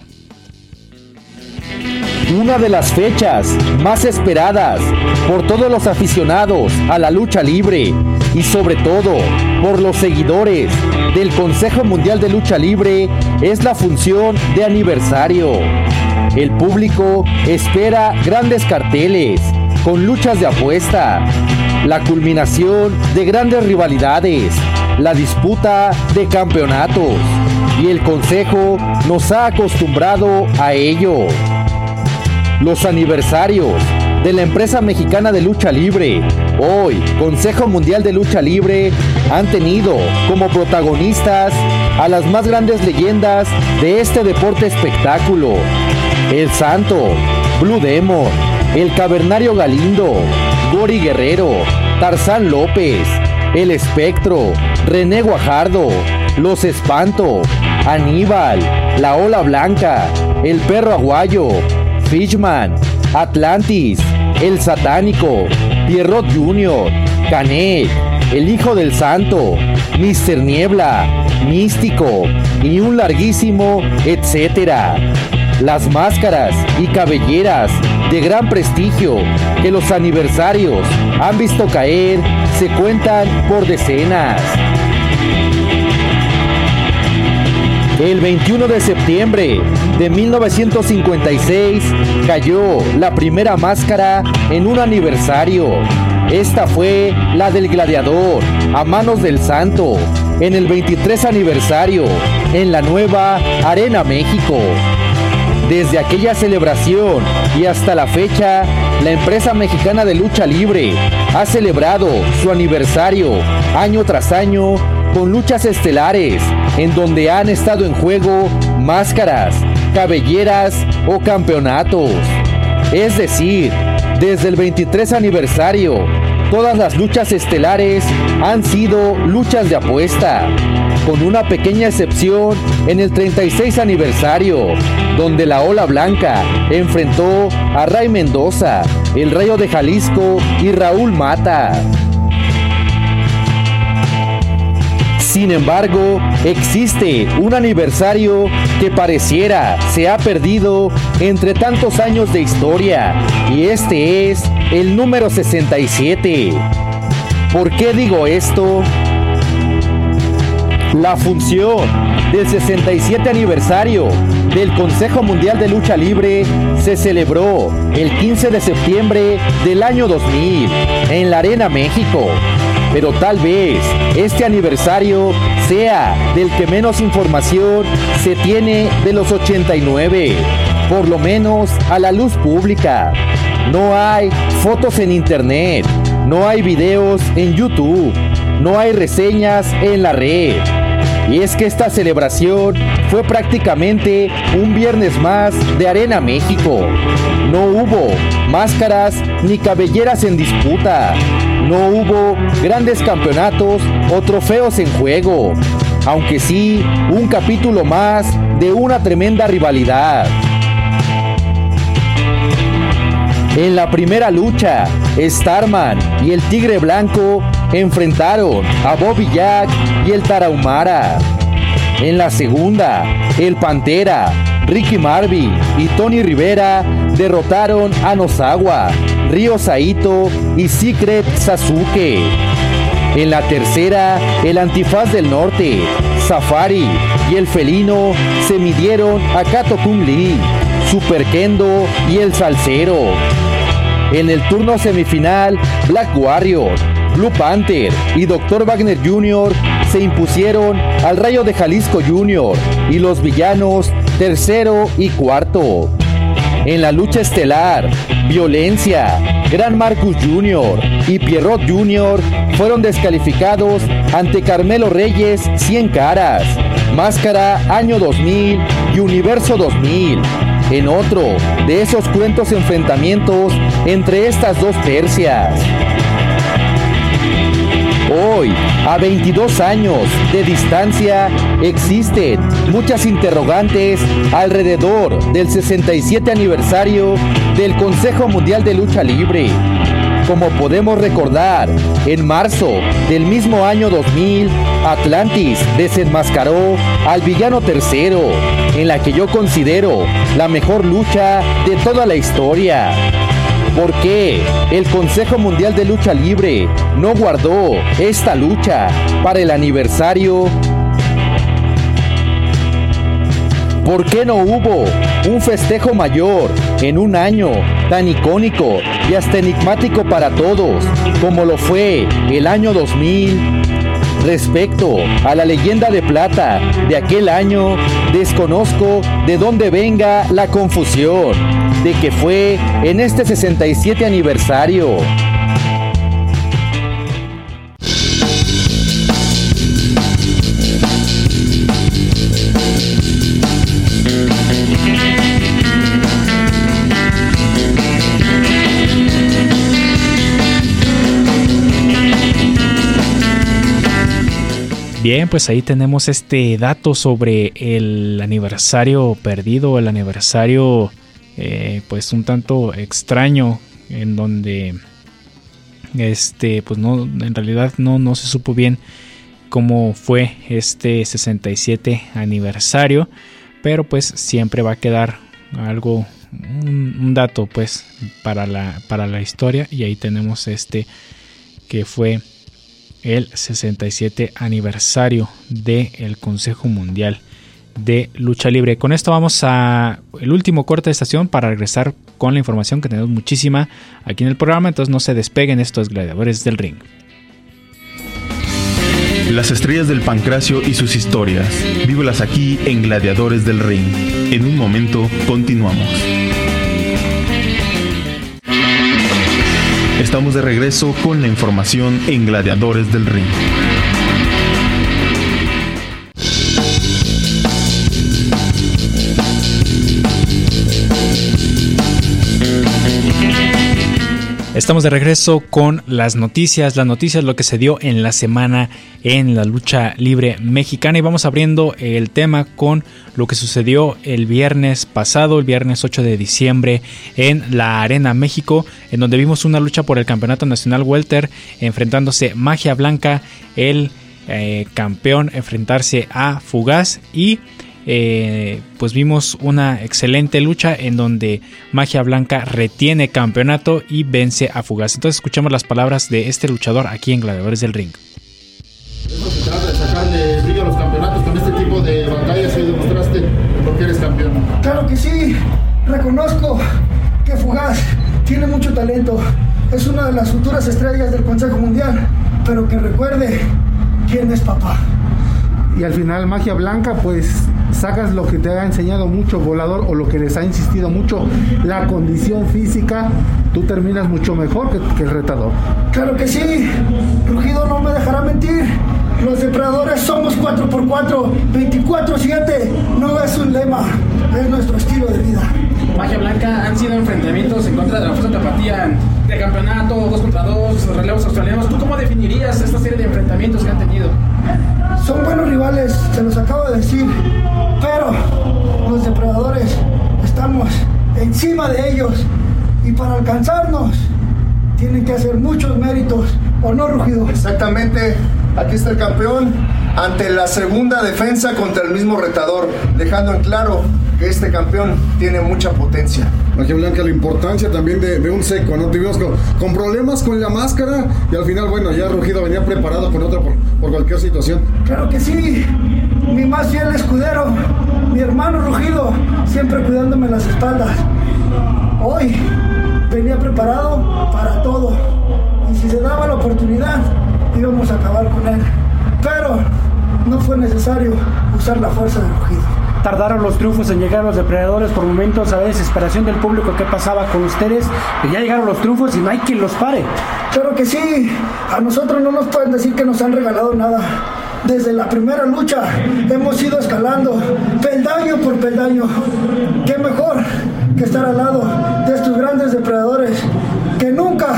Una de las fechas más esperadas por todos los aficionados a la lucha libre y sobre todo por los seguidores del Consejo Mundial de Lucha Libre es la función de aniversario. El público espera grandes carteles con luchas de apuesta, la culminación de grandes rivalidades, la disputa de campeonatos, y el Consejo nos ha acostumbrado a ello. Los aniversarios de la empresa mexicana de lucha libre, hoy Consejo Mundial de Lucha Libre, han tenido como protagonistas a las más grandes leyendas de este deporte espectáculo: El Santo, Blue Demon, El Cavernario Galindo, Gori Guerrero, Tarzán López, El Espectro, René Guajardo, Los Espanto, Aníbal, La Ola Blanca, El Perro Aguayo, Fishman, Atlantis, El Satánico, Pierrot Jr., Canek, El Hijo del Santo, Mr. Niebla, Místico y un larguísimo etcétera. Las máscaras y cabelleras de gran prestigio que los aniversarios han visto caer se cuentan por decenas. El 21 de septiembre de 1956 cayó la primera máscara en un aniversario. Esta fue la del Gladiador a manos del Santo en el 23 aniversario en la nueva Arena México. Desde aquella celebración y hasta la fecha, la empresa mexicana de lucha libre ha celebrado su aniversario año tras año con luchas estelares en donde han estado en juego máscaras, cabelleras o campeonatos. Es decir, desde el 23 aniversario, todas las luchas estelares han sido luchas de apuesta, con una pequeña excepción en el 36 aniversario, donde la Ola Blanca enfrentó a Ray Mendoza, el Rayo de Jalisco y Raúl Mata. Sin embargo, existe un aniversario que pareciera se ha perdido entre tantos años de historia, y este es el número 67. ¿Por qué digo esto? La función del 67 aniversario del Consejo Mundial de Lucha Libre se celebró el 15 de septiembre del año 2000 en la Arena México. Pero tal vez este aniversario sea del que menos información se tiene de los 89, por lo menos a la luz pública. No hay fotos en internet, no hay videos en YouTube, no hay reseñas en la red. Y es que esta celebración fue prácticamente un viernes más de Arena México. No hubo máscaras ni cabelleras en disputa. No hubo grandes campeonatos o trofeos en juego. Aunque sí, un capítulo más de una tremenda rivalidad. En la primera lucha, Starman y el Tigre Blanco enfrentaron a Bobby Jack y el Tarahumara. En la segunda, el Pantera, Ricky Marvin y Tony Rivera derrotaron a Nosawa, Ryo Saito y Secret Sasuke. En la tercera, el Antifaz del Norte, Safari y el Felino se midieron a Kato Kun Lee, Super Kendo y el Salsero. En el turno semifinal, Black Warrior, Blue Panther y Dr. Wagner Jr. se impusieron al Rayo de Jalisco Jr. y los villanos tercero y cuarto. En la lucha estelar, Violencia, Gran Marcus Jr. y Pierrot Jr. fueron descalificados ante Carmelo Reyes 100 Caras, Máscara Año 2000 y Universo 2000. En otro de esos cruentos enfrentamientos entre estas dos tercias. Hoy, a 22 años de distancia, existen muchas interrogantes alrededor del 67 aniversario del Consejo Mundial de Lucha Libre. Como podemos recordar, en marzo del mismo año 2000, Atlantis desenmascaró al villano tercero, en la que yo considero la mejor lucha de toda la historia. ¿Por qué el Consejo Mundial de Lucha Libre no guardó esta lucha para el aniversario? ¿Por qué no hubo un festejo mayor en un año tan icónico y hasta enigmático para todos como lo fue el año 2000? Respecto a la leyenda de plata de aquel año, desconozco de dónde venga la confusión de que fue en este 67 aniversario. Bien, pues ahí tenemos este dato sobre el aniversario perdido, el aniversario pues un tanto extraño, en donde pues no, en realidad no se supo bien cómo fue este 67 aniversario, pero pues siempre va a quedar algo, un dato pues para la historia, y ahí tenemos que fue el 67 aniversario del Consejo Mundial de Lucha Libre. Con esto vamos a el último corte de estación para regresar con la información, que tenemos muchísima aquí en el programa, entonces no se despeguen. Estos Gladiadores del Ring. Las estrellas del Pancracio y sus historias, vívelas aquí en Gladiadores del Ring. En un momento continuamos. Estamos de regreso con la información en Gladiadores del Ring. Estamos de regreso con las noticias, lo que se dio en la semana en la lucha libre mexicana, y vamos abriendo el tema con lo que sucedió el viernes pasado, el viernes 8 de diciembre en la Arena México, en donde vimos una lucha por el Campeonato Nacional Welter, enfrentándose Magia Blanca, el campeón, enfrentarse a Fugaz, y pues vimos una excelente lucha en donde Magia Blanca retiene campeonato y vence a Fugaz. Entonces escuchamos las palabras de este luchador aquí en Gladiadores del Ring. Eso se trata de sacarle brillo a los campeonatos. Con este tipo de batallas hoy demostraste por qué eres campeón. Claro que sí, reconozco que Fugaz tiene mucho talento, es una de las futuras estrellas del Consejo Mundial, pero que recuerde quién es papá. Y al final Magia Blanca, pues sacas lo que te ha enseñado mucho Volador, o lo que les ha insistido mucho, la condición física. Tú terminas mucho mejor que el retador. Claro que sí, Rugido no me dejará mentir. Los depredadores somos 4x4, 24/7. No es un lema, es nuestro estilo de vida. Magia Blanca, han sido enfrentamientos en contra de la Fuerza Tapatía de campeonato, 2 contra 2, relevos australianos. ¿Tú cómo definirías esta serie de enfrentamientos que han tenido? Son buenos rivales, se los acabo de decir, pero los depredadores estamos encima de ellos y para alcanzarnos tienen que hacer muchos méritos, ¿o no, Rugido? Exactamente, aquí está el campeón ante la segunda defensa contra el mismo retador, dejando en claro que este campeón tiene mucha potencia. Magia Blanca, la importancia también de un seco, ¿no? Tuvimos con problemas con la máscara y al final, bueno, ya Rugido venía preparado con otra por cualquier situación. Claro que sí, mi más fiel escudero, mi hermano Rugido, siempre cuidándome las espaldas. Hoy venía preparado para todo y si se daba la oportunidad íbamos a acabar con él, pero no fue necesario usar la fuerza de Rugido. Tardaron los triunfos en llegar los depredadores por momentos, a la desesperación del público. ¿Qué pasaba con ustedes? Pero ya llegaron los triunfos y no hay quien los pare. Claro que sí, a nosotros no nos pueden decir que nos han regalado nada. Desde la primera lucha hemos ido escalando peldaño por peldaño. Qué mejor que estar al lado de estos grandes depredadores que nunca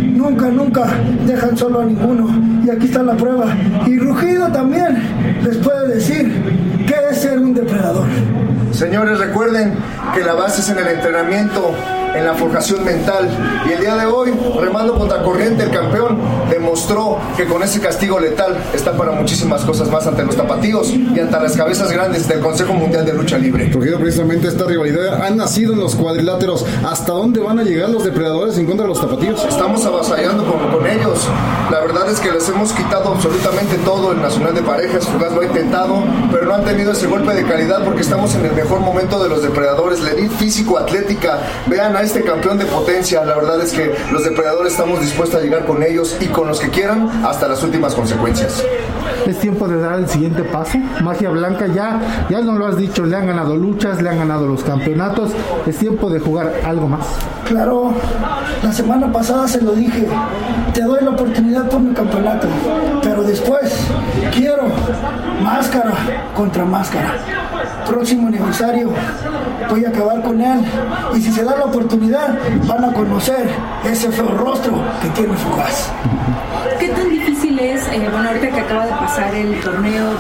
dejan solo a ninguno. Y aquí está la prueba. Y Rugido también les puede decir qué es ser un depredador. Señores, recuerden que la base es en el entrenamiento, en la forjación mental, y el día de hoy, remando contra corriente, el campeón demostró que con ese castigo letal está para muchísimas cosas más ante los tapatíos y ante las cabezas grandes del Consejo Mundial de Lucha Libre. Rugido, precisamente esta rivalidad ha nacido en los cuadriláteros. ¿Hasta dónde van a llegar los depredadores en contra de los tapatíos? Estamos avasallando con ellos. La verdad es que les hemos quitado absolutamente todo. El Nacional de Parejas, Fugaz lo ha intentado, pero no han tenido ese golpe de calidad porque estamos en el mejor momento de los depredadores. Lenil físico, atlética. Vean a este campeón de potencia. La verdad es que los depredadores estamos dispuestos a llegar con ellos y con los que quieran hasta las últimas consecuencias. Es tiempo de dar el siguiente paso. Magia Blanca, ya nos lo has dicho, le han ganado luchas, le han ganado los campeonatos. Es tiempo de jugar algo más. Claro, la semana pasada se lo dije, te doy la oportunidad por mi campeonato, pero después quiero máscara contra máscara. Próximo aniversario voy a acabar con él y si se da la oportunidad van a conocer ese feo rostro que tiene Fugaz. ¿Qué tan difícil es, ahorita que acaba de pasar el torneo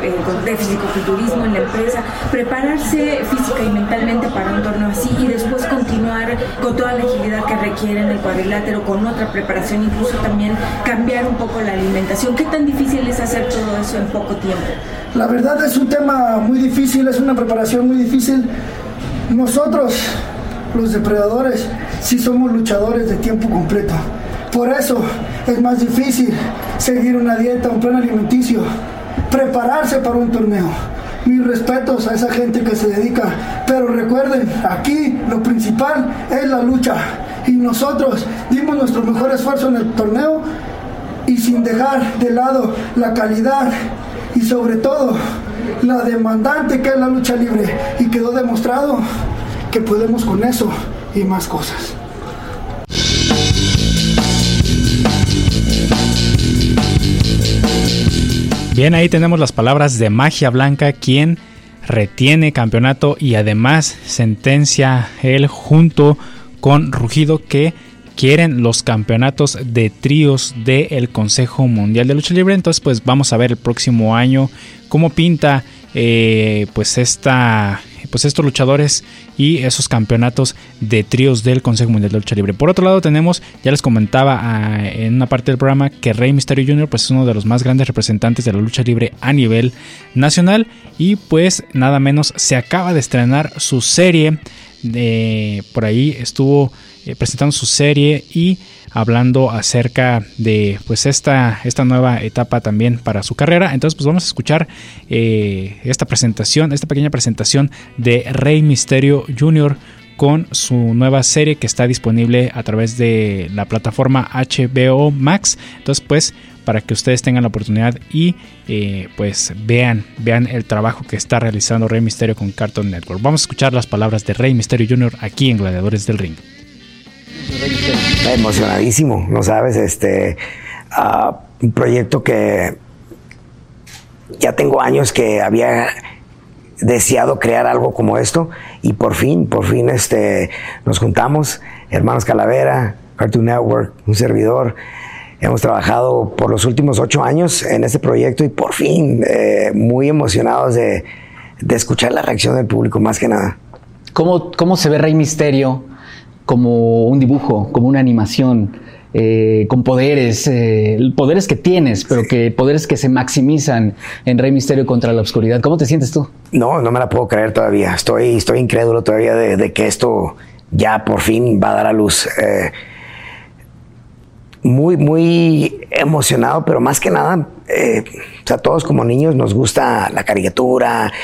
de fisicoculturismo en la empresa, prepararse física y mentalmente para un torneo así y después continuar con toda la agilidad que requiere en el cuadrilátero, con otra preparación, incluso también cambiar un poco la alimentación? ¿Qué tan difícil es hacer todo eso en poco tiempo? La verdad es un tema muy difícil, es una preparación muy difícil. Nosotros, los depredadores, sí somos luchadores de tiempo completo. Por eso es más difícil seguir una dieta, un plan alimenticio, prepararse para un torneo. Mis respetos a esa gente que se dedica, pero recuerden, aquí lo principal es la lucha y nosotros dimos nuestro mejor esfuerzo en el torneo y sin dejar de lado la calidad y sobre todo la demandante que es la lucha libre, y quedó demostrado que podemos con eso y más cosas. Bien, ahí tenemos las palabras de Magia Blanca, quien retiene campeonato y además sentencia él junto con Rugido, que quieren los campeonatos de tríos del Consejo Mundial de Lucha Libre. Entonces pues vamos a ver el próximo año cómo pinta estos luchadores y esos campeonatos de tríos del Consejo Mundial de Lucha Libre. Por otro lado tenemos, ya les comentaba en una parte del programa, que Rey Mysterio Jr. pues es uno de los más grandes representantes de la lucha libre a nivel nacional y pues nada menos se acaba de estrenar su serie. Por ahí estuvo presentando su serie y hablando acerca de pues esta nueva etapa también para su carrera. Entonces pues vamos a escuchar esta pequeña presentación de Rey Mysterio Jr. con su nueva serie que está disponible a través de la plataforma HBO Max. Entonces pues para que ustedes tengan la oportunidad y pues vean el trabajo que está realizando Rey Mysterio con Cartoon Network. Vamos a escuchar las palabras de Rey Mysterio Jr. aquí en Gladiadores del Ring. Emocionadísimo, ¿no sabes? Un proyecto que ya tengo años que había deseado crear algo como esto y por fin nos juntamos, Hermanos Calavera, Cartoon Network, un servidor. Hemos trabajado por los últimos 8 años en este proyecto y por fin muy emocionados de escuchar la reacción del público, más que nada. ¿Cómo se ve Rey Misterio como un dibujo, como una animación, con poderes que tienes, pero que poderes que se maximizan en Rey Misterio contra la oscuridad? ¿Cómo te sientes tú? No me la puedo creer todavía. Estoy incrédulo todavía de que esto ya por fin va a dar a luz. Muy emocionado, pero más que nada, todos como niños nos gusta la caricatura,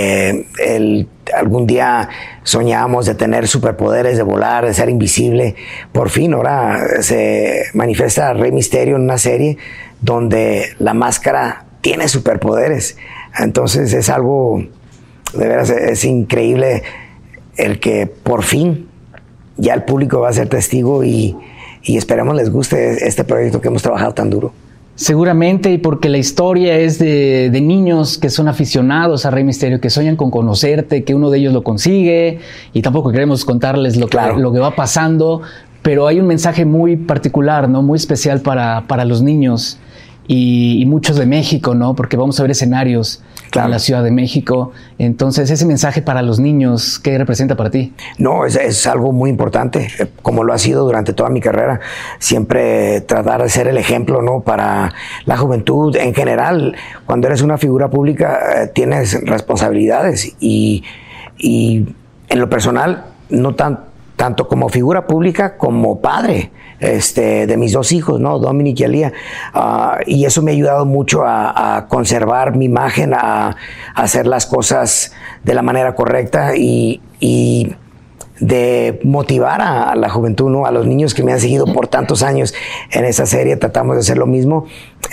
algún día soñábamos de tener superpoderes, de volar, de ser invisible. Por fin ahora se manifiesta Rey Misterio en una serie donde la máscara tiene superpoderes. Entonces es algo, de veras, es increíble el que por fin ya el público va a ser testigo y esperemos les guste este proyecto que hemos trabajado tan duro. Seguramente, y porque la historia es de niños que son aficionados a Rey Misterio, que sueñan con conocerte, que uno de ellos lo consigue, y tampoco queremos contarles lo que va pasando, pero hay un mensaje muy particular, ¿no? Muy especial para los niños y muchos de México, ¿no? Porque vamos a ver escenarios en la Ciudad de México. Entonces, ese mensaje para los niños, ¿qué representa para ti? No, es algo muy importante, como lo ha sido durante toda mi carrera. Siempre tratar de ser el ejemplo, ¿no? Para la juventud en general. Cuando eres una figura pública, tienes responsabilidades y en lo personal, no tanto como figura pública como padre de mis 2 hijos, ¿no? Dominic y Alía. Y eso me ha ayudado mucho a conservar mi imagen, a hacer las cosas de la manera correcta y de motivar a la juventud, ¿no? A los niños que me han seguido por tantos años en esa serie. Tratamos de hacer lo mismo.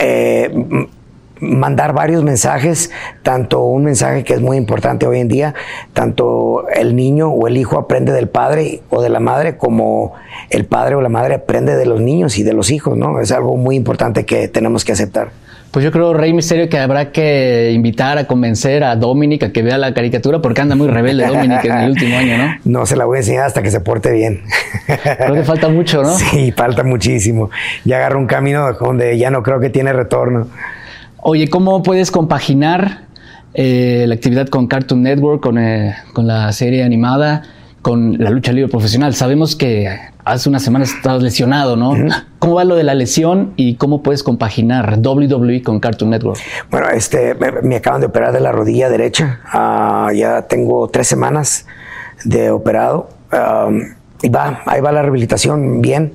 Mandar varios mensajes, tanto un mensaje que es muy importante hoy en día, tanto el niño o el hijo aprende del padre o de la madre, como el padre o la madre aprende de los niños y de los hijos, ¿no? Es algo muy importante que tenemos que aceptar. Pues yo creo, Rey Misterio, que habrá que invitar a convencer a Dominic a que vea la caricatura, porque anda muy rebelde Dominic en el último año, ¿no? No, se la voy a enseñar hasta que se porte bien. Creo que falta mucho, ¿no? Sí, falta muchísimo. Ya agarro un camino donde ya no creo que tiene retorno. Oye, ¿cómo puedes compaginar la actividad con Cartoon Network, con la serie animada, con la lucha libre profesional? Sabemos que hace unas semanas estabas lesionado, ¿no? Uh-huh. ¿Cómo va lo de la lesión y cómo puedes compaginar WWE con Cartoon Network? Bueno, me acaban de operar de la rodilla derecha. Ya tengo 3 semanas de operado. Y ahí va la rehabilitación bien.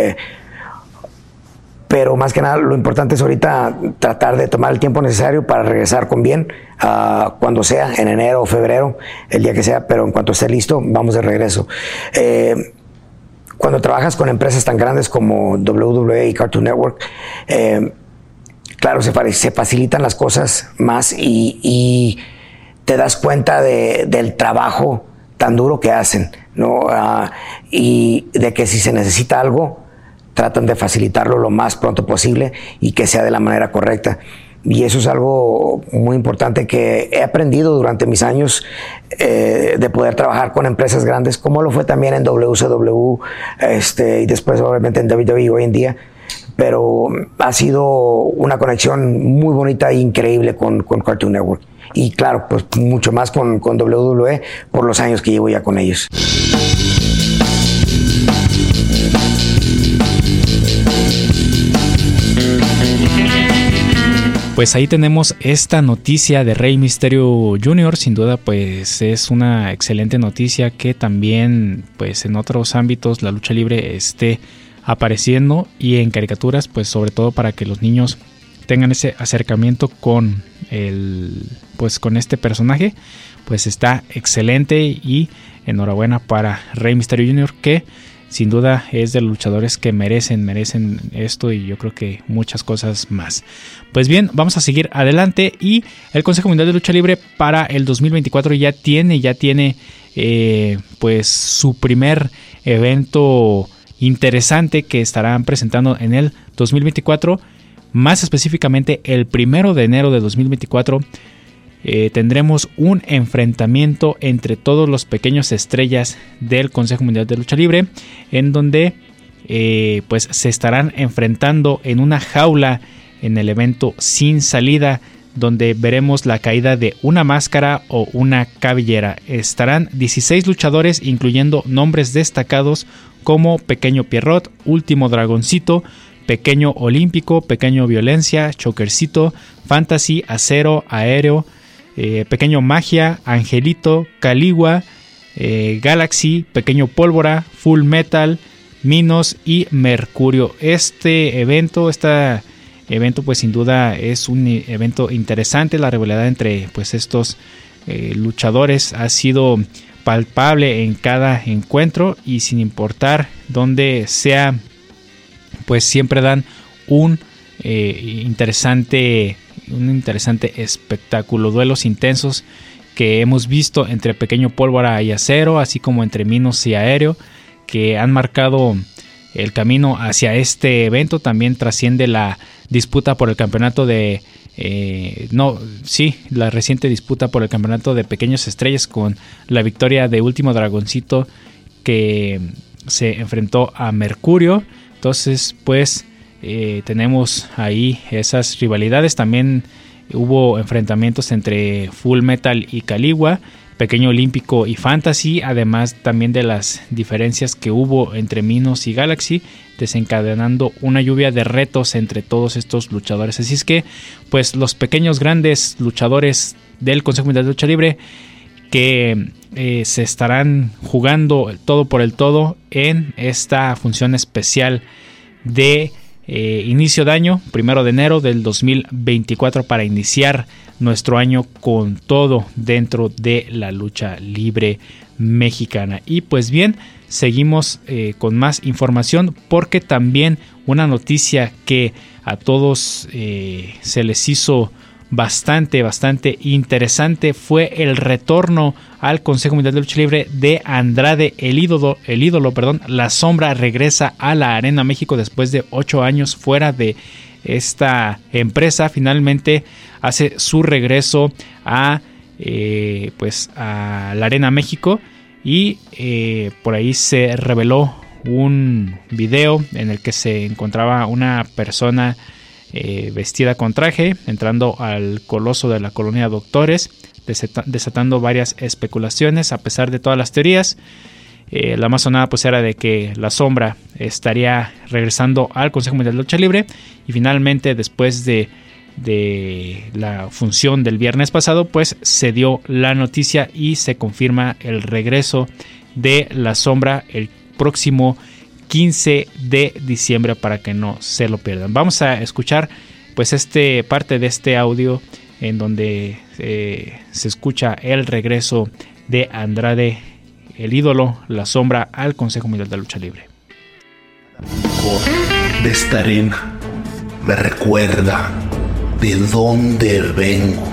Pero más que nada, lo importante es ahorita tratar de tomar el tiempo necesario para regresar con bien, cuando sea, en enero o febrero, el día que sea, pero en cuanto esté listo, vamos de regreso. Cuando trabajas con empresas tan grandes como WWE y Cartoon Network, claro, se facilitan las cosas más y te das cuenta del trabajo tan duro que hacen, ¿no? Y de que si se necesita algo, tratan de facilitarlo lo más pronto posible y que sea de la manera correcta. Y eso es algo muy importante que he aprendido durante mis años de poder trabajar con empresas grandes, como lo fue también en WCW y después obviamente en WWE hoy en día. Pero ha sido una conexión muy bonita e increíble con Cartoon Network. Y claro, pues mucho más con WWE por los años que llevo ya con ellos. Pues ahí tenemos esta noticia de Rey Misterio Jr. Sin duda, pues es una excelente noticia que también, pues en otros ámbitos la lucha libre esté apareciendo y en caricaturas, pues sobre todo para que los niños tengan ese acercamiento con con este personaje. Pues está excelente y enhorabuena para Rey Misterio Jr., que sin duda es de los luchadores que merecen esto y yo creo que muchas cosas más. Pues bien, vamos a seguir adelante y el Consejo Mundial de Lucha Libre para el 2024 ya tiene pues su primer evento interesante que estarán presentando en el 2024. Más específicamente, el 1 de enero de 2024 tendremos un enfrentamiento entre todos los pequeños estrellas del Consejo Mundial de Lucha Libre, en donde pues se estarán enfrentando en una jaula en el evento Sin Salida, donde veremos la caída de una máscara o una cabellera. Estarán 16 luchadores, incluyendo nombres destacados como Pequeño Pierrot, Último Dragoncito, Pequeño Olímpico, Pequeño Violencia, Chokercito, Fantasy, Acero, Aéreo, Pequeño Magia, Angelito, Caligua, Galaxy, Pequeño Pólvora, Full Metal, Minos y Mercurio. Este evento pues sin duda es un evento interesante. La rivalidad entre pues estos luchadores ha sido palpable en cada encuentro, y sin importar dónde sea, pues siempre dan un interesante espectáculo. Duelos intensos que hemos visto entre Pequeño Pólvora y Acero, así como entre Minos y Aéreo, que han marcado el camino hacia este evento. También trasciende la disputa por el campeonato la reciente disputa por el campeonato de Pequeños Estrellas, con la victoria de Último Dragoncito, que se enfrentó a Mercurio. Entonces pues tenemos ahí esas rivalidades. También hubo enfrentamientos entre Full Metal y Caligua, Pequeño Olímpico y Fantasy, además también de las diferencias que hubo entre Minos y Galaxy, desencadenando una lluvia de retos entre todos estos luchadores. Así es que pues los pequeños grandes luchadores del Consejo Mundial de Lucha Libre, que se estarán jugando el todo por el todo en esta función especial de inicio de año, 1 de enero del 2024, para iniciar nuestro año con todo dentro de la lucha libre mexicana. Y pues bien, seguimos con más información, porque también una noticia que a todos se les hizo bastante interesante fue el retorno al Consejo Mundial de Lucha Libre de Andrade el ídolo, La Sombra regresa a la Arena México después de 8 años fuera de esta empresa. Finalmente hace su regreso a la Arena México, y por ahí se reveló un video en el que se encontraba una persona vestida con traje entrando al Coloso de la Colonia Doctores, desatando varias especulaciones. A pesar de todas las teorías, la más sonada pues era de que La Sombra estaría regresando al Consejo Mundial de Lucha Libre, y finalmente, después de la función del viernes pasado, pues se dio la noticia y se confirma el regreso de La Sombra el próximo 15 de diciembre, para que no se lo pierdan. Vamos a escuchar pues parte de este audio en donde se escucha el regreso de Andrade el ídolo, La Sombra, al Consejo Mundial de Lucha Libre. De esta arena me recuerda de dónde vengo.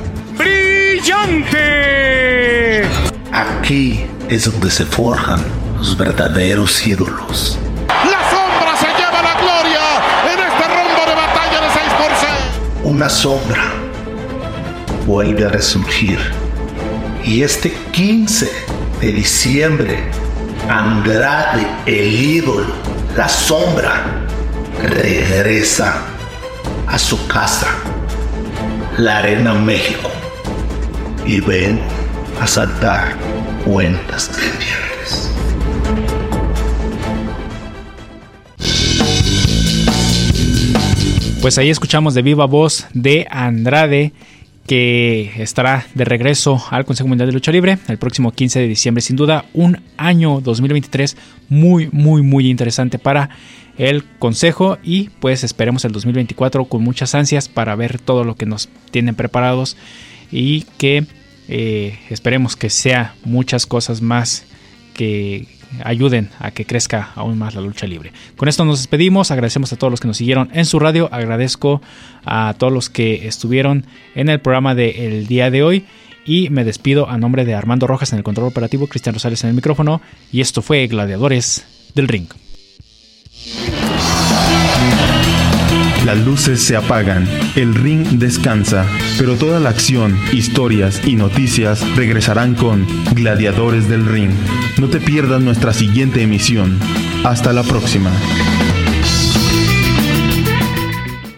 ¡Brillante! Aquí es donde se forjan los verdaderos ídolos. ¡La Sombra se lleva la gloria en este rumbo de batalla de 6x6! Una sombra vuelve a resurgir, y este 15 de diciembre, Andrade el ídolo, La Sombra, regresa a su casa, la Arena México, y ven a saldar cuentas pendientes. Pues ahí escuchamos de viva voz de Andrade, que estará de regreso al Consejo Mundial de Lucha Libre el próximo 15 de diciembre. Sin duda, un año 2023 muy interesante para el Consejo, y pues esperemos el 2024 con muchas ansias para ver todo lo que nos tienen preparados, y que esperemos que sea muchas cosas más que ayuden a que crezca aún más la lucha libre. Con esto nos despedimos, agradecemos a todos los que nos siguieron en su radio, agradezco a todos los que estuvieron en el programa del día de hoy, y me despido a nombre de Armando Rojas en el control operativo, Cristian Rosales en el micrófono, y esto fue Gladiadores del Ring. Las luces se apagan, el ring descansa, pero toda la acción, historias y noticias regresarán con Gladiadores del Ring. No te pierdas nuestra siguiente emisión. Hasta la próxima.